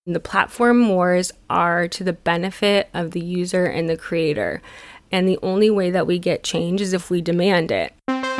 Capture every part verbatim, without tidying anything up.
The platform wars are to the benefit of the user and the creator. And the only way that we get change is if we demand it.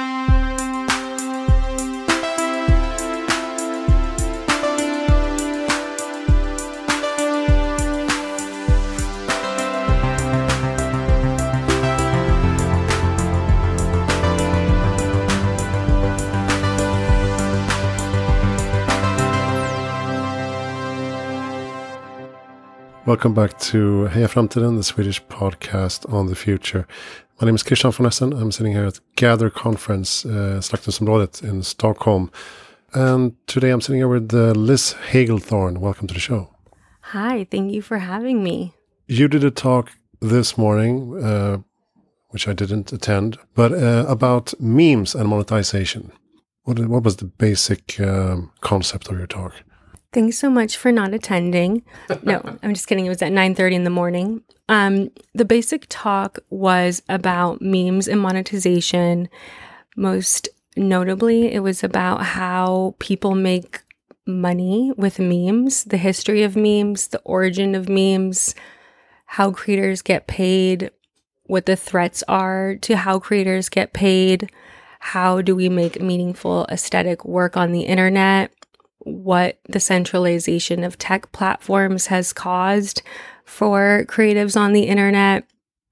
Welcome back to Heja Framtiden, the Swedish podcast on the future. My name is Christian von Essen. I'm sitting here at Gather Conference, uh, Slakthusområdet in Stockholm. And today I'm sitting here with uh, Liz Hagelthorn. Welcome to the show. Hi, thank you for having me. You did a talk this morning, uh, which I didn't attend, but uh, about memes and monetization. What, what was the basic um, concept of your talk? Thanks so much for not attending. No, I'm just kidding. It was at nine thirty in the morning. Um, the basic talk was about memes and monetization. Most notably, it was about how people make money with memes, the history of memes, the origin of memes, how creators get paid, what the threats are to how creators get paid, how do we make meaningful aesthetic work on the internet, what the centralization of tech platforms has caused for creatives on the internet,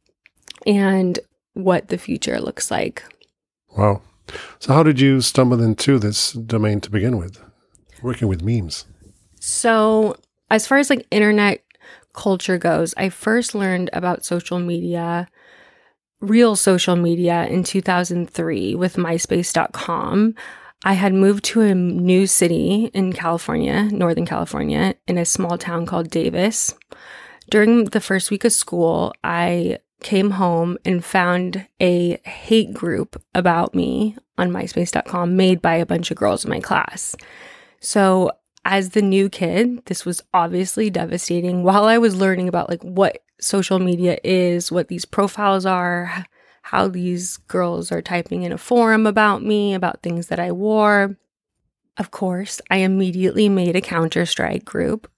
and what the future looks like. Wow. So how did you stumble into this domain to begin with, working with memes? So as far as like internet culture goes, I first learned about social media, real social media, in two thousand three with MySpace dot com. I had moved to a new city in California, Northern California, in a small town called Davis. During the first week of school, I came home and found a hate group about me on MySpace dot com made by a bunch of girls in my class. So as the new kid, this was obviously devastating. While I was learning about like what social media is, what these profiles are, how these girls are typing in a forum about me, about things that I wore. Of course, I immediately made a Counter-Strike group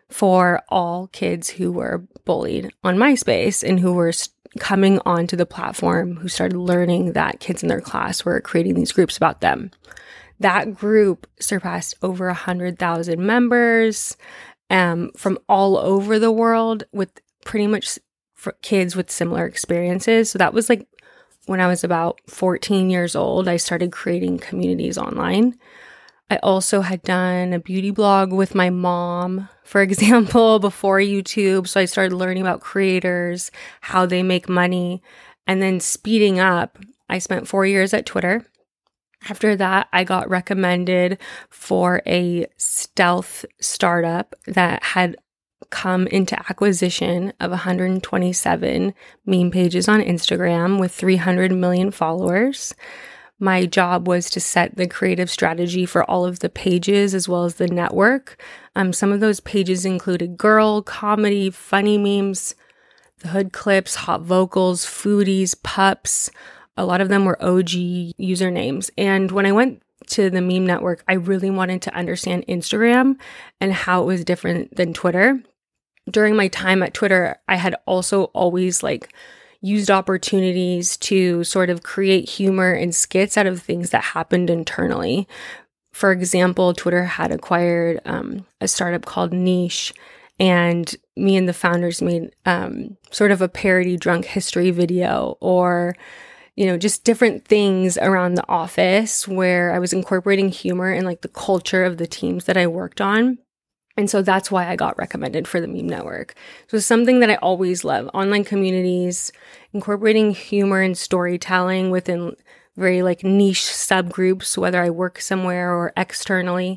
for all kids who were bullied on MySpace and who were coming onto the platform, who started learning that kids in their class were creating these groups about them. That group surpassed over one hundred thousand members um, from all over the world, with pretty much for kids with similar experiences. So that was like when I was about fourteen years old, I started creating communities online. I also had done a beauty blog with my mom, for example, before YouTube. So I started learning about creators, how they make money. And then speeding up, I spent four years at Twitter. After that, I got recommended for a stealth startup that had come into acquisition of one hundred twenty-seven meme pages on Instagram with three hundred million followers. My job was to set the creative strategy for all of the pages as well as the network. Um, some of those pages included girl, comedy, funny memes, the hood clips, hot vocals, foodies, pups. A lot of them were O G usernames. And when I went to the meme network, I really wanted to understand Instagram and how it was different than Twitter. During my time at Twitter, I had also always like used opportunities to sort of create humor and skits out of things that happened internally. For example, Twitter had acquired um, a startup called Niche, and me and the founders made um, sort of a parody drunk history video, or you know, just different things around the office where I was incorporating humor and like the culture of the teams that I worked on. And so that's why I got recommended for the meme network. So it's something that I always love. Online communities, incorporating humor and storytelling within very like niche subgroups, whether I work somewhere or externally.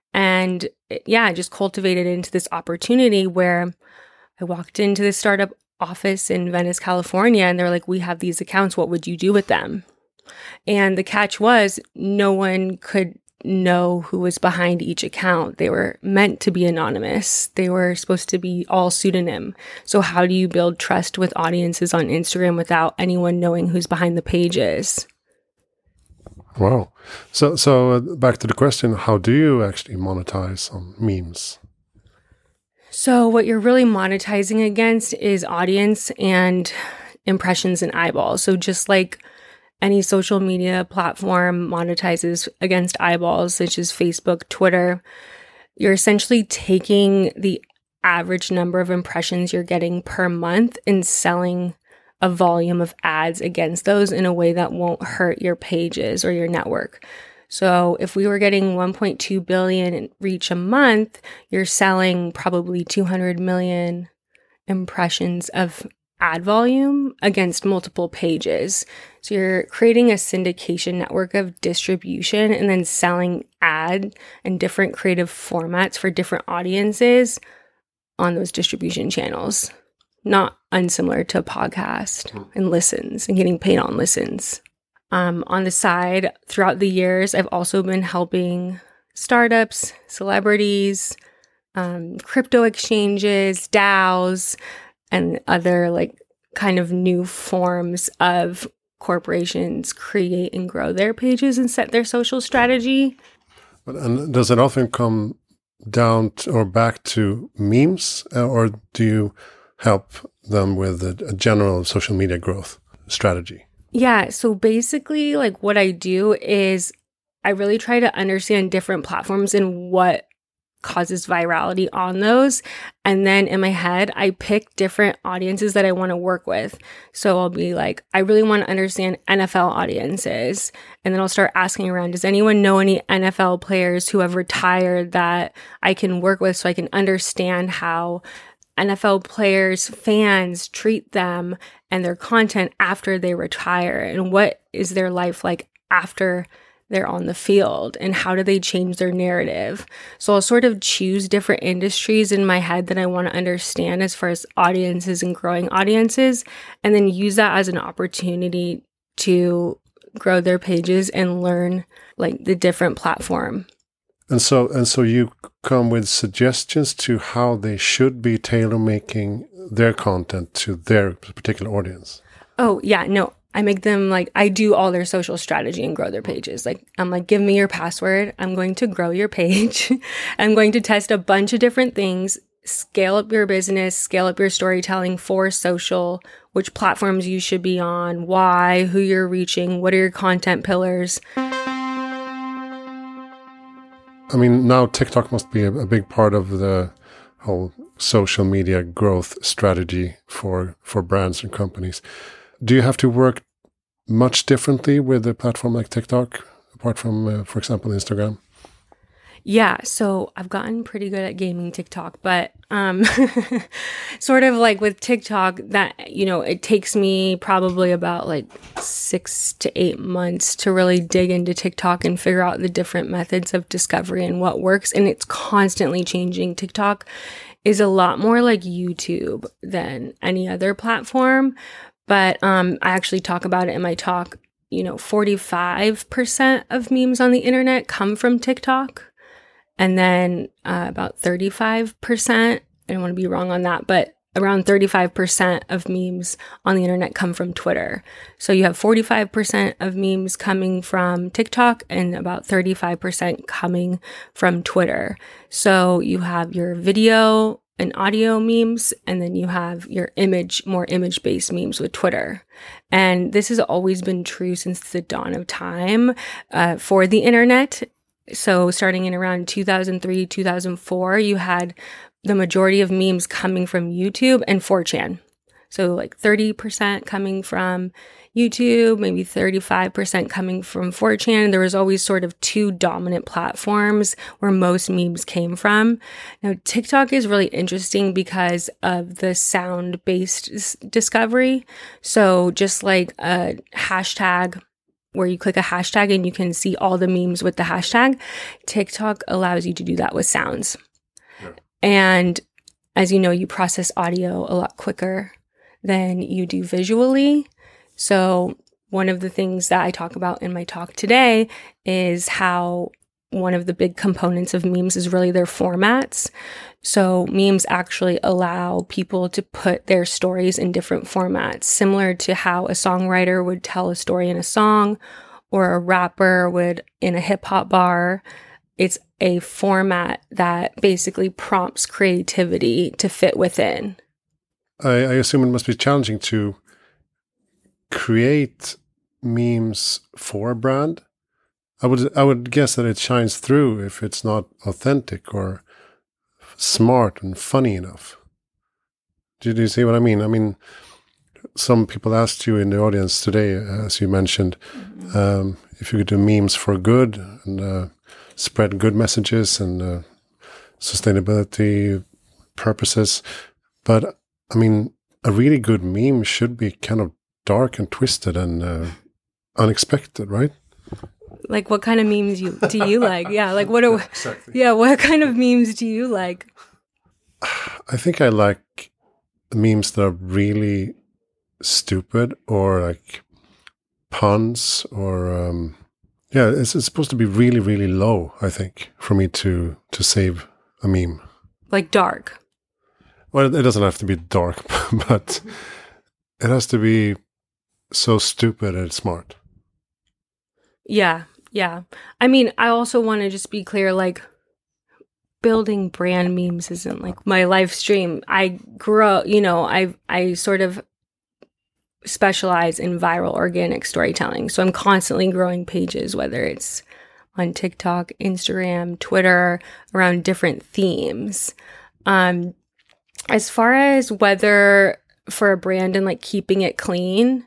And yeah, I just cultivated into this opportunity where I walked into this startup office in Venice, California, and they're like, we have these accounts. What would you do with them? And the catch was no one could know who was behind each account. They were meant to be anonymous. They were supposed to be all pseudonym. So how do you build trust with audiences on Instagram without anyone knowing who's behind the pages? Wow. So, so uh, back to the question, how do you actually monetize on memes? So what you're really monetizing against is audience and impressions and eyeballs. So just like any social media platform monetizes against eyeballs, such as Facebook, Twitter, you're essentially taking the average number of impressions you're getting per month and selling a volume of ads against those in a way that won't hurt your pages or your network. So if we were getting one point two billion reach a month, you're selling probably two hundred million impressions of ad volume against multiple pages. So you're creating a syndication network of distribution and then selling ad and different creative formats for different audiences on those distribution channels. Not unsimilar to a podcast and listens and getting paid on listens. Um, on the side, throughout the years, I've also been helping startups, celebrities, um, crypto exchanges, DAOs, and other like kind of new forms of corporations create and grow their pages and set their social strategy. And does it often come down to, or back to memes, uh, or do you help them with a, a general social media growth strategy? Yeah, so basically like what I do is I really try to understand different platforms and what causes virality on those. And then in my head, I pick different audiences that I want to work with. So I'll be like, I really want to understand N F L audiences. And then I'll start asking around, does anyone know any N F L players who have retired that I can work with so I can understand how N F L players, fans treat them and their content after they retire, and what is their life like after they're on the field, and how do they change their narrative. So I'll sort of choose different industries in my head that I want to understand as far as audiences and growing audiences, and then use that as an opportunity to grow their pages and learn like the different platform. And so, and so you come with suggestions to how they should be tailor making their content to their particular audience. Oh yeah, no, I make them like, I do all their social strategy and grow their pages. Like, I'm like, give me your password. I'm going to grow your page. I'm going to test a bunch of different things, scale up your business, scale up your storytelling for social, which platforms you should be on, why, who you're reaching, what are your content pillars. I mean, now TikTok must be a, a big part of the whole social media growth strategy for, for brands and companies. Do you have to work much differently with a platform like TikTok, apart from, uh, for example, Instagram? Yeah, so I've gotten pretty good at gaming TikTok, but um, sort of like with TikTok, that, you know, it takes me probably about like six to eight months to really dig into TikTok and figure out the different methods of discovery and what works. And it's constantly changing. TikTok is a lot more like YouTube than any other platform. But um, I actually talk about it in my talk. You know, forty-five percent of memes on the internet come from TikTok. And then uh, about thirty-five percent, I don't want to be wrong on that, but around thirty-five percent of memes on the internet come from Twitter. So you have forty-five percent of memes coming from TikTok and about thirty-five percent coming from Twitter. So you have your video and audio memes, and then you have your image, more image-based memes with Twitter. And this has always been true since the dawn of time uh, for the internet. So starting in around two thousand three, two thousand four, you had the majority of memes coming from YouTube and four chan. So like thirty percent coming from YouTube, maybe thirty-five percent coming from four chan. There was always sort of two dominant platforms where most memes came from. Now, TikTok is really interesting because of the sound-based discovery. So just like a hashtag where you click a hashtag and you can see all the memes with the hashtag, TikTok allows you to do that with sounds. Yeah. And as you know, you process audio a lot quicker than you do visually. So one of the things that I talk about in my talk today is how one of the big components of memes is really their formats. So memes actually allow people to put their stories in different formats, similar to how a songwriter would tell a story in a song or a rapper would in a hip hop bar. it's a format that basically prompts creativity to fit within. I, I assume it must be challenging to create memes for a brand. I would I would guess that it shines through if it's not authentic or smart and funny enough. Do you see what I mean? I mean, some people asked you in the audience today, as you mentioned, mm-hmm. um, if you could do memes for good and uh, spread good messages and uh, sustainability purposes. But, I mean, a really good meme should be kind of dark and twisted and uh, unexpected, right? Like, what kind of memes you do you like? Yeah, like what? Are, exactly. Yeah, what kind of memes do you like? I think I like memes that are really stupid or like puns or um, yeah, it's, it's supposed to be really, really low. I think for me to to save a meme, like dark. Well, it doesn't have to be dark, but it has to be so stupid and smart. Yeah, yeah. I mean, I also want to just be clear, like, building brand memes isn't like my live stream. I grow, you know, I I sort of specialize in viral organic storytelling. So I'm constantly growing pages, whether it's on TikTok, Instagram, Twitter, around different themes. Um, as far as whether for a brand and like keeping it clean,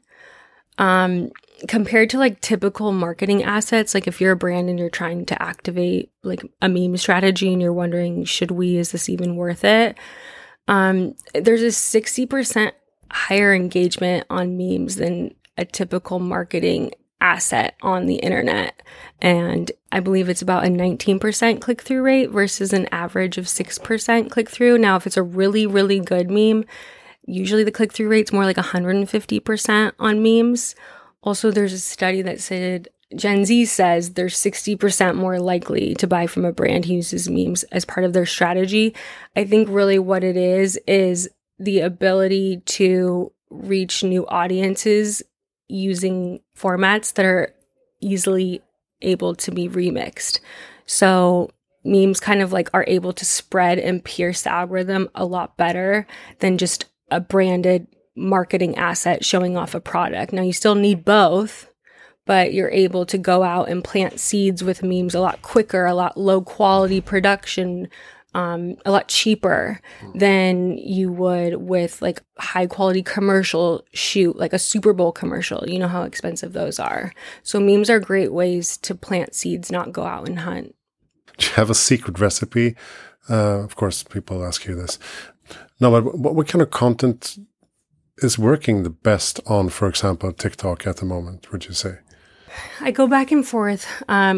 um, compared to like typical marketing assets, like if you're a brand and you're trying to activate like a meme strategy and you're wondering, should we, is this even worth it? Um, there's a sixty percent higher engagement on memes than a typical marketing asset on the internet. And I believe it's about a nineteen percent click-through rate versus an average of six percent click-through. Now, if it's a really, really good meme, usually the click-through rate's more like one hundred fifty percent on memes. Also, there's a study that said Gen Z says they're sixty percent more likely to buy from a brand who uses memes as part of their strategy. I think really what it is, is the ability to reach new audiences using formats that are easily able to be remixed. So memes kind of like are able to spread and pierce the algorithm a lot better than just a branded marketing asset showing off a product. Now, you still need both, but you're able to go out and plant seeds with memes a lot quicker, a lot low quality production, um, a lot cheaper than you would with like high quality commercial shoot, like a Super Bowl commercial. You know how expensive those are. So memes are great ways to plant seeds, not go out and hunt. Do you have a secret recipe? Uh, of course, people ask you this. No, but what, what kind of content is working the best on, for example, TikTok at the moment, would you say? I go back and forth. Um,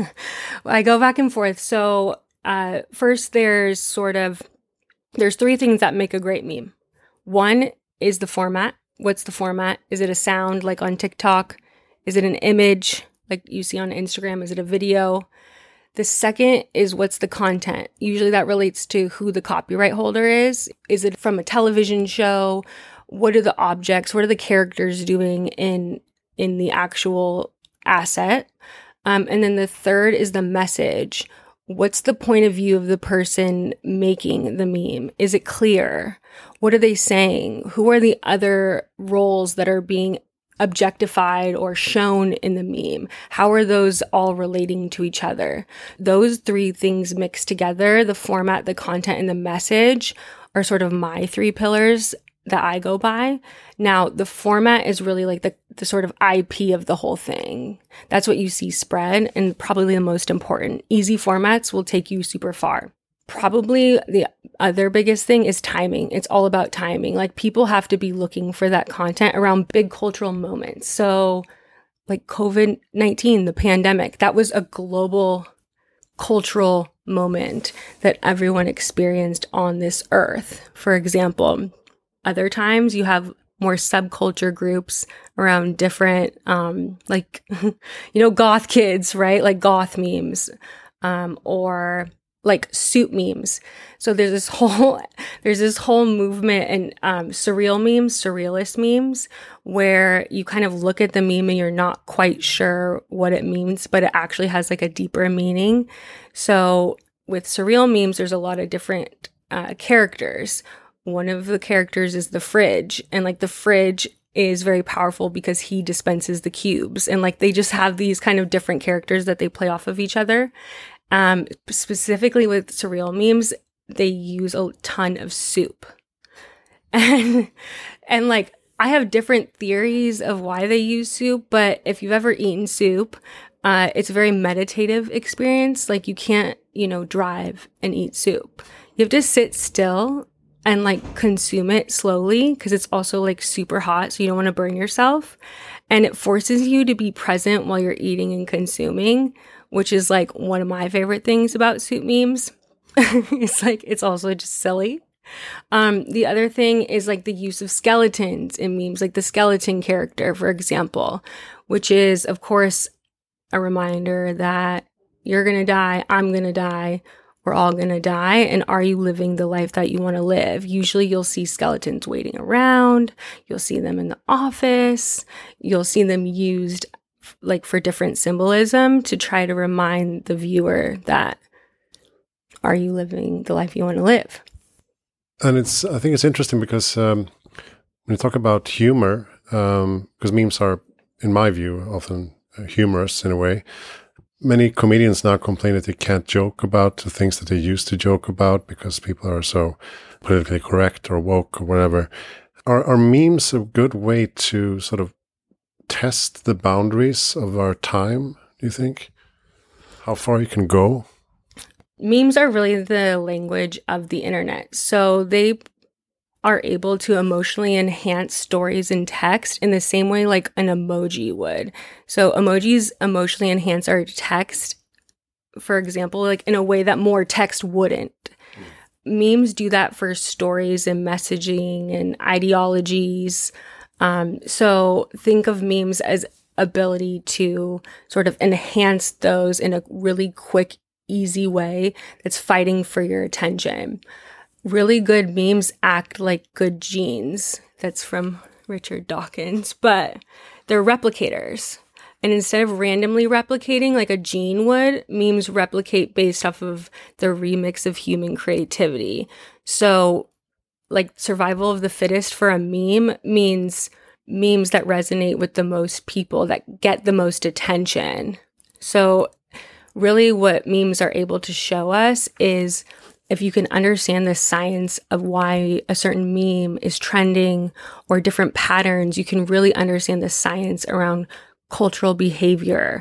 I go back and forth. So uh, first, there's sort of, there's three things that make a great meme. One is the format. What's the format? Is it a sound like on TikTok? Is it an image like you see on Instagram? Is it a video? The second is what's the content. Usually that relates to who the copyright holder is. Is it from a television show? What are the objects? What are the characters doing in in the actual asset? Um, and then the third is the message. What's the point of view of the person making the meme? Is it clear? What are they saying? Who are the other roles that are being objectified or shown in the meme? How are those all relating to each other? Those three things mixed together, the format, the content, and the message, are sort of my three pillars that I go by. Now, the format is really like the, the sort of I P of the whole thing. That's what you see spread, and probably the most important. Easy formats will take you super far. Probably the other biggest thing is timing. It's all about timing. Like, people have to be looking for that content around big cultural moments. So like covid nineteen, the pandemic, that was a global cultural moment that everyone experienced on this earth, for example. Other times you have more subculture groups around different, um, like, you know, goth kids, right? Like goth memes, um, or like soup memes. So there's this whole there's this whole movement and um, surreal memes, surrealist memes, where you kind of look at the meme and you're not quite sure what it means, but it actually has like a deeper meaning. So with surreal memes, there's a lot of different uh, characters. One of the characters is the fridge, and like the fridge is very powerful because he dispenses the cubes, and like they just have these kind of different characters that they play off of each other. Um, specifically with surreal memes, they use a ton of soup. And, and like, I have different theories of why they use soup, but if you've ever eaten soup, uh, it's a very meditative experience. Like, you can't, you know, drive and eat soup. You have to sit still and like consume it slowly because it's also like super hot, so you don't want to burn yourself. And it forces you to be present while you're eating and consuming, which is like one of my favorite things about soup memes. It's like, it's also just silly. Um, the other thing is like the use of skeletons in memes, like the skeleton character, for example, which is, of course, a reminder that you're going to die, I'm going to die, we're all going to die. And are you living the life that you want to live? Usually you'll see skeletons waiting around. You'll see them in the office. You'll see them used like for different symbolism to try to remind the viewer that, are you living the life you want to live? And it's, I think it's interesting because um, when you talk about humor, um, because memes are, in my view, often uh, humorous in a way. Many comedians now complain that they can't joke about the things that they used to joke about because people are so politically correct or woke or whatever. Are, are memes a good way to sort of test the boundaries of our time, do you think? How far you can go? Memes are really the language of the internet. So they are able to emotionally enhance stories in text in the same way like an emoji would. So emojis emotionally enhance our text, for example, like in a way that more text wouldn't. Mm. Memes do that for stories and messaging and ideologies. Um, so think of memes as ability to sort of enhance those in a really quick, easy way that's fighting for your attention. Really good memes act like good genes. That's from Richard Dawkins, but they're replicators. And instead of randomly replicating like a gene would, memes replicate based off of the remix of human creativity. So like survival of the fittest for a meme means memes that resonate with the most people, that get the most attention. So really what memes are able to show us is if you can understand the science of why a certain meme is trending or different patterns, you can really understand the science around cultural behavior,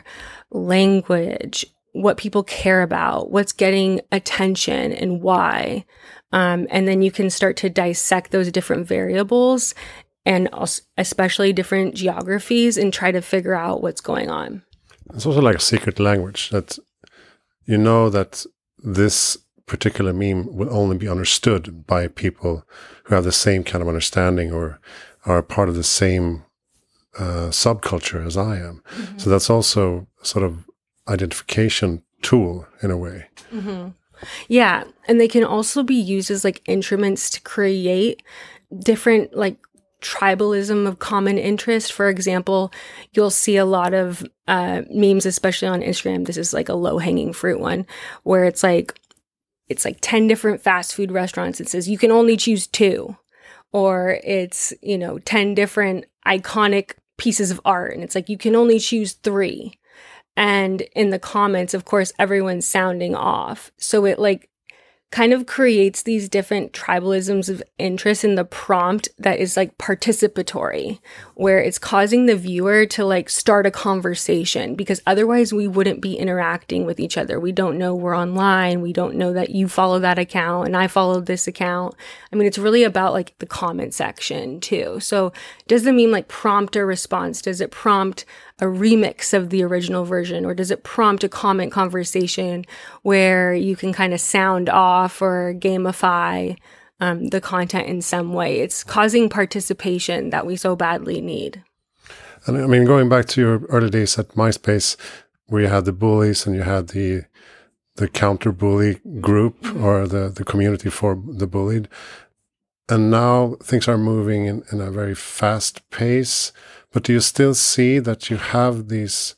language, what people care about, what's getting attention and why. Um, and then you can start to dissect those different variables and also especially different geographies and try to figure out what's going on. It's also like a secret language that you know that this particular meme will only be understood by people who have the same kind of understanding or are part of the same uh, subculture as I am. Mm-hmm. So that's also sort of identification tool in a way. Mm-hmm. Yeah. And they can also be used as like instruments to create different like tribalism of common interest. For example, you'll see a lot of uh, memes, especially on Instagram. This is like a low-hanging fruit one, where it's like, it's like ten different fast food restaurants. It says you can only choose two. Or it's, you know, ten different iconic pieces of art. And it's like, you can only choose three. And in the comments, of course, everyone's sounding off. So it like kind of creates these different tribalisms of interest in the prompt that is like participatory, where it's causing the viewer to like start a conversation, because otherwise we wouldn't be interacting with each other. We don't know we're online. We don't know that you follow that account and I followed this account. I mean, it's really about like the comment section too. So does the meme like prompt a response? Does it prompt a remix of the original version, or does it prompt a comment conversation where you can kind of sound off or gamify um, the content in some way? It's causing participation that we so badly need. And I mean, going back to your early days at MySpace, where you had the bullies and you had the the counter bully group or the, the community for the bullied. And now things are moving in, in a very fast pace. But do you still see that you have these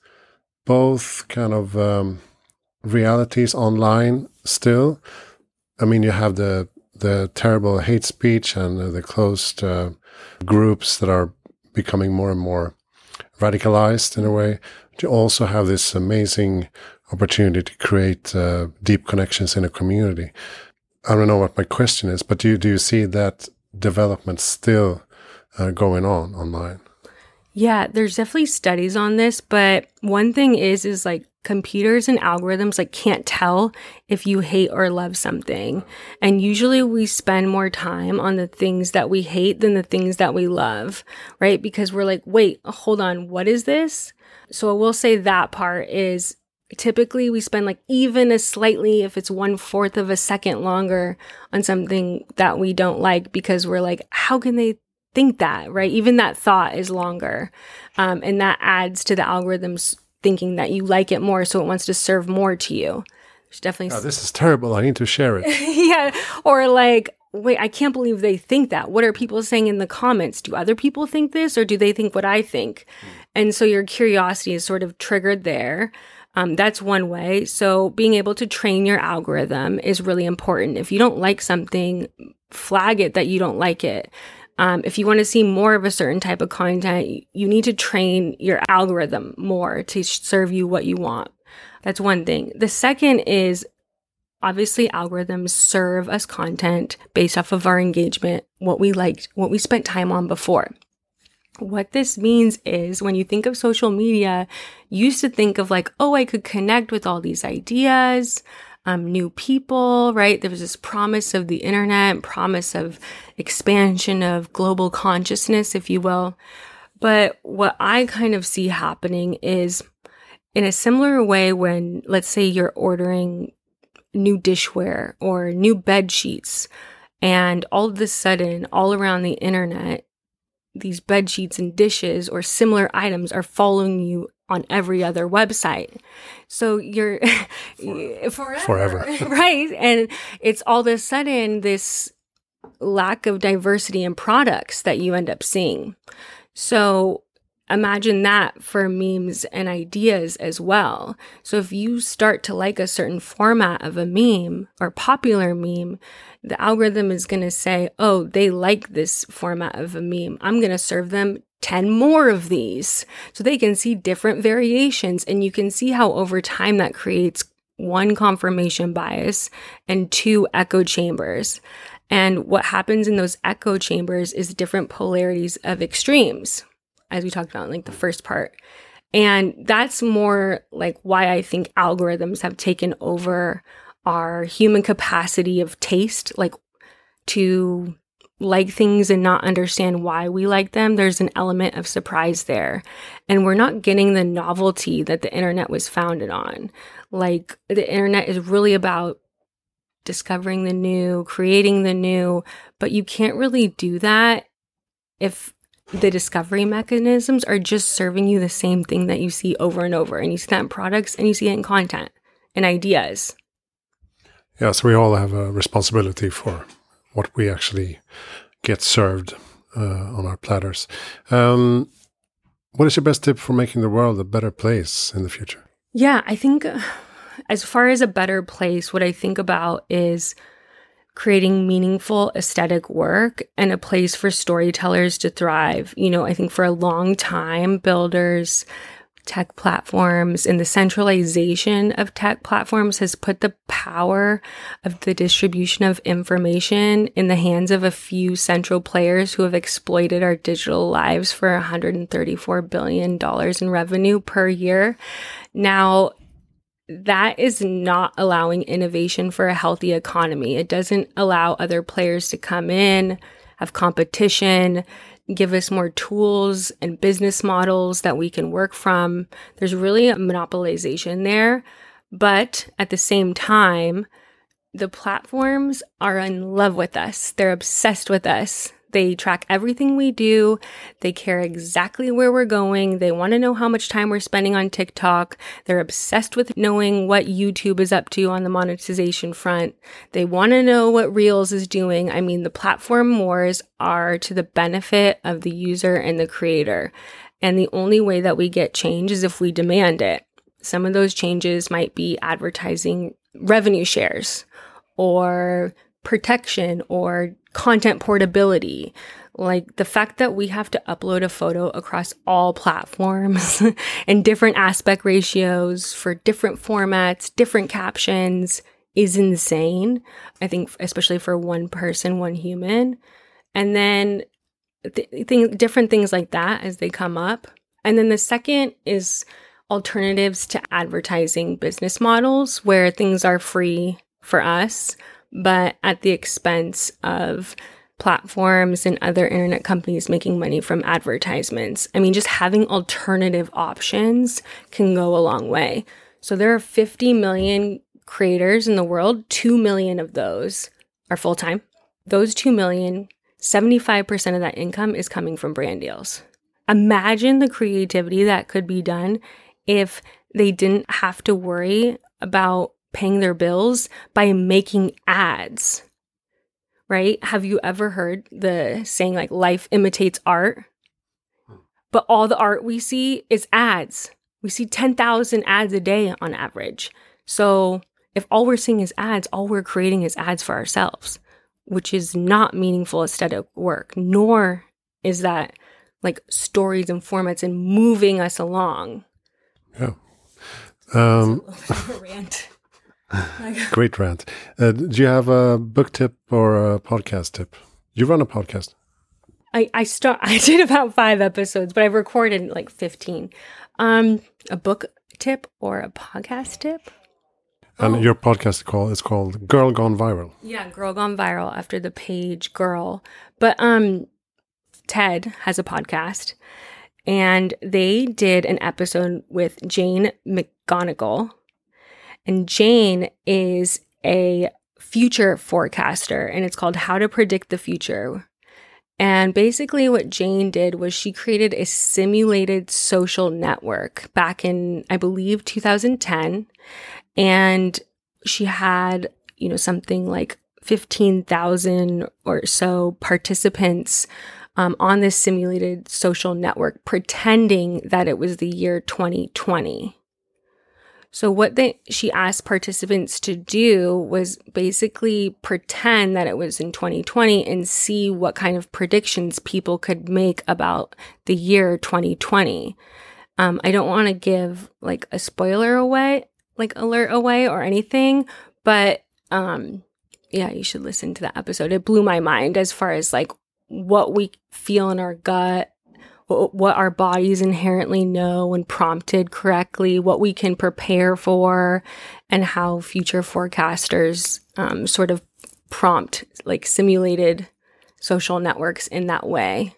both kind of um, realities online still? I mean, you have the the terrible hate speech and uh, the closed uh, groups that are becoming more and more radicalized in a way. But you also have this amazing opportunity to create uh, deep connections in a community. I don't know what my question is, but do you, do you see that development still uh, going on online? Yeah, there's definitely studies on this, but one thing is, is like computers and algorithms like can't tell if you hate or love something. And usually we spend more time on the things that we hate than the things that we love, right? Because we're like, wait, hold on, what is this? So I will say that part is typically we spend like even a slightly, if it's one fourth of a second longer on something that we don't like, because we're like, how can they think that, right? Even that thought is longer. Um, and that adds to the algorithms thinking that you like it more, so it wants to serve more to you. There's definitely... Oh, this is terrible. I need to share it. Yeah. Or like, wait, I can't believe they think that. What are people saying in the comments? Do other people think this, or do they think what I think? Mm. And so your curiosity is sort of triggered there. Um, that's one way. So being able to train your algorithm is really important. If you don't like something, flag it that you don't like it. Um, if you want to see more of a certain type of content, you need to train your algorithm more to serve you what you want. That's one thing. The second is, obviously, algorithms serve us content based off of our engagement, what we liked, what we spent time on before. What this means is when you think of social media, you used to think of like, oh, I could connect with all these ideas, um, new people, right? There was this promise of the internet, promise of expansion of global consciousness, if you will. But what I kind of see happening is in a similar way when, let's say, you're ordering new dishware or new bed sheets, and all of a sudden, all around the internet, these bed sheets and dishes or similar items are following you on every other website. So you're forever, forever. Right? And it's all of a sudden this lack of diversity in products that you end up seeing. So imagine that for memes and ideas as well. So if you start to like a certain format of a meme or popular meme, the algorithm is going to say, oh, they like this format of a meme. I'm going to serve them ten more of these so they can see different variations. And you can see how over time that creates one, confirmation bias, and two, echo chambers. And what happens in those echo chambers is different polarities of extremes, as we talked about in like the first part. And that's more like why I think algorithms have taken over our human capacity of taste, like to like things and not understand why we like them. There's an element of surprise there. And we're not getting the novelty that the internet was founded on. Like the internet is really about discovering the new, creating the new, but you can't really do that if the discovery mechanisms are just serving you the same thing that you see over and over. And you see that in products and you see it in content and ideas. Yeah, so we all have a responsibility for what we actually get served uh, on our platters. Um, what is your best tip for making the world a better place in the future? Yeah, I think uh, as far as a better place, what I think about is creating meaningful aesthetic work and a place for storytellers to thrive. You know, I think for a long time, builders, tech platforms, and the centralization of tech platforms has put the power of the distribution of information in the hands of a few central players who have exploited our digital lives for one hundred thirty-four billion dollars in revenue per year. Now, that is not allowing innovation for a healthy economy. It doesn't allow other players to come in, have competition, give us more tools and business models that we can work from. There's really a monopolization there. But at the same time, the platforms are in love with us. They're obsessed with us. They track everything we do. They care exactly where we're going. They want to know how much time we're spending on TikTok. They're obsessed with knowing what YouTube is up to on the monetization front. They want to know what Reels is doing. I mean, the platform wars are to the benefit of the user and the creator. And the only way that we get change is if we demand it. Some of those changes might be advertising revenue shares or protection or content portability. Like the fact that we have to upload a photo across all platforms and different aspect ratios for different formats, different captions is insane. I think especially for one person, one human. And then th- th- different things like that as they come up. And then the second is alternatives to advertising business models where things are free for us, but at the expense of platforms and other internet companies making money from advertisements. I mean, just having alternative options can go a long way. So there are fifty million creators in the world. two million of those are full-time. Those two million, seventy-five percent of that income is coming from brand deals. Imagine the creativity that could be done if they didn't have to worry about paying their bills by making ads, right? Have you ever heard the saying like life imitates art? But all the art we see is ads. We see ten thousand ads a day on average. So if all we're seeing is ads, all we're creating is ads for ourselves, which is not meaningful aesthetic work, nor is that like stories and formats and moving us along. Yeah. Um, That's a little bit of a rant. Great rant. Uh, do you have a book tip or a podcast tip? You run a podcast. I, I start. I did about five episodes, but I've recorded like fifteen. Um, a book tip or a podcast tip? And oh. your podcast is called, it's called Girl Gone Viral. Yeah, Girl Gone Viral after the page Girl. But um, TED has a podcast, and they did an episode with Jane McGonigal. And Jane is a future forecaster, and it's called How to Predict the Future. And basically what Jane did was she created a simulated social network back in, I believe, two thousand ten. And she had, you know, something like fifteen thousand or so participants um, on this simulated social network, pretending that it was the year twenty twenty. So what they, she asked participants to do was basically pretend that it was in twenty twenty and see what kind of predictions people could make about the year twenty twenty. Um, I don't want to give like a spoiler away, like alert away or anything, but um, yeah, you should listen to that episode. It blew my mind as far as like what we feel in our gut, what our bodies inherently know when prompted correctly, what we can prepare for, and how future forecasters um, sort of prompt like simulated social networks in that way.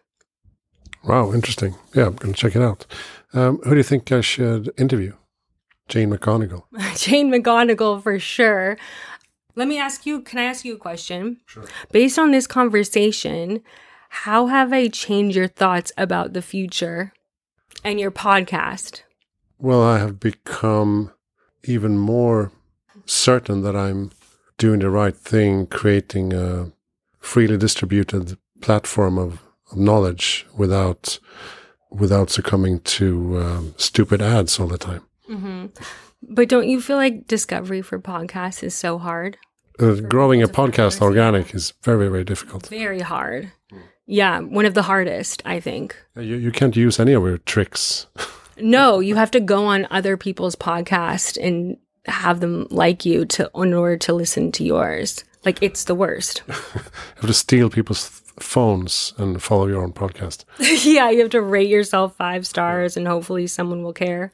Wow, interesting. Yeah, I'm going to check it out. Um, who do you think I should interview? Jane McGonigal. Jane McGonigal for sure. Let me ask you, can I ask you a question? Sure. Based on this conversation, how have I changed your thoughts about the future and your podcast? Well, I have become even more certain that I'm doing the right thing, creating a freely distributed platform of, of knowledge without without succumbing to um, stupid ads all the time. Mm-hmm. But don't you feel like discovery for podcasts is so hard? Uh, growing a podcast organic is very, very difficult. Very hard. Yeah, one of the hardest, I think. You, you can't use any of your tricks. No, you have to go on other people's podcast and have them like you to in order to listen to yours. Like, it's the worst. You have to steal people's phones and follow your own podcast. Yeah, you have to rate yourself five stars and hopefully someone will care.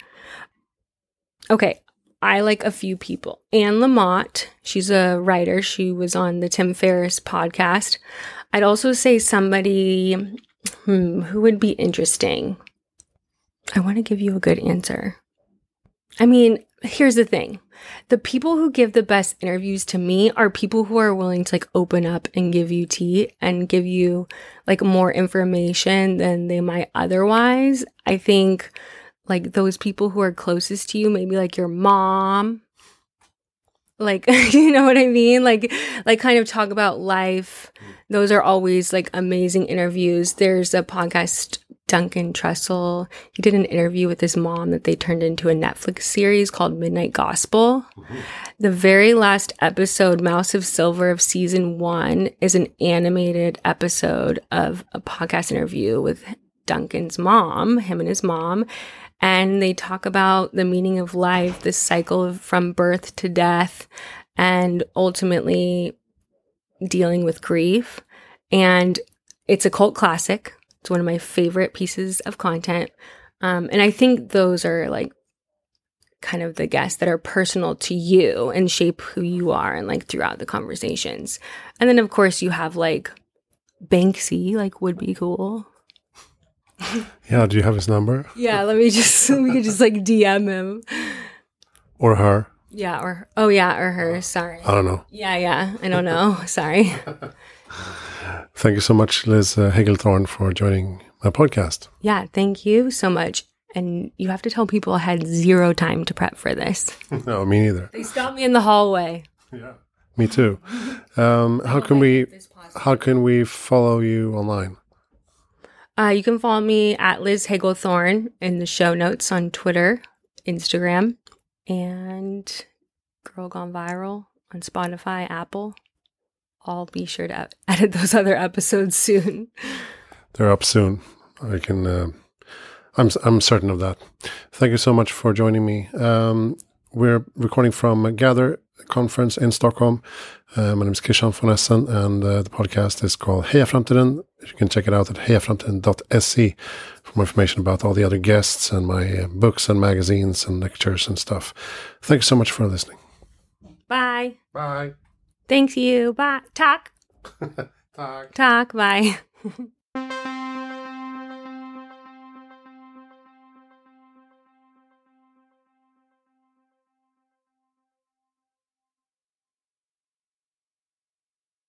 Okay, I like a few people. Anne Lamott, she's a writer. She was on the Tim Ferriss podcast. I'd also say somebody hmm, who would be interesting. I want to give you a good answer. I mean, here's the thing. The people who give the best interviews to me are people who are willing to like open up and give you tea and give you like more information than they might otherwise. I think like those people who are closest to you, maybe like your mom, like, you know what I mean? Like, like kind of talk about life. Those are always like amazing interviews. There's a podcast, Duncan Trussell. He did an interview with his mom that they turned into a Netflix series called Midnight Gospel. Mm-hmm. The very last episode, Mouse of Silver of season one, is an animated episode of a podcast interview with Duncan's mom, him and his mom. And they talk about the meaning of life, the cycle of, from birth to death, and ultimately dealing with grief. And it's a cult classic. It's one of my favorite pieces of content. Um, and I think those are like kind of the guests that are personal to you and shape who you are and like throughout the conversations. And then, of course, you have like Banksy, like would be cool. Yeah, do you have his number? Yeah, let me just, we could just like D M him. Or her. Yeah, or, oh yeah, or her, sorry. I don't know. Yeah, yeah, I don't know, sorry. Thank you so much, Liz uh, Hagel-Thorn, for joining my podcast. Yeah, thank you so much. And you have to tell people I had zero time to prep for this. No, me neither. They stopped me in the hallway. Yeah, me too. Um, how can we, how can we follow you online? Uh, you can follow me at Liz Hagel-Thorn in the show notes on Twitter, Instagram, and Girl Gone Viral on Spotify, Apple. I'll be sure to edit those other episodes soon. They're up soon. I can. Uh, I'm. I'm certain of that. Thank you so much for joining me. Um, we're recording from a Gather conference in Stockholm. Uh, my name is Christian von Essen, and uh, the podcast is called Heja Framtiden. You can check it out at heja framtiden dot se for more information about all the other guests and my uh, books and magazines and lectures and stuff. Thank you so much for listening. Bye. Bye. Thanks you. Bye. Talk. Talk. Talk. Bye.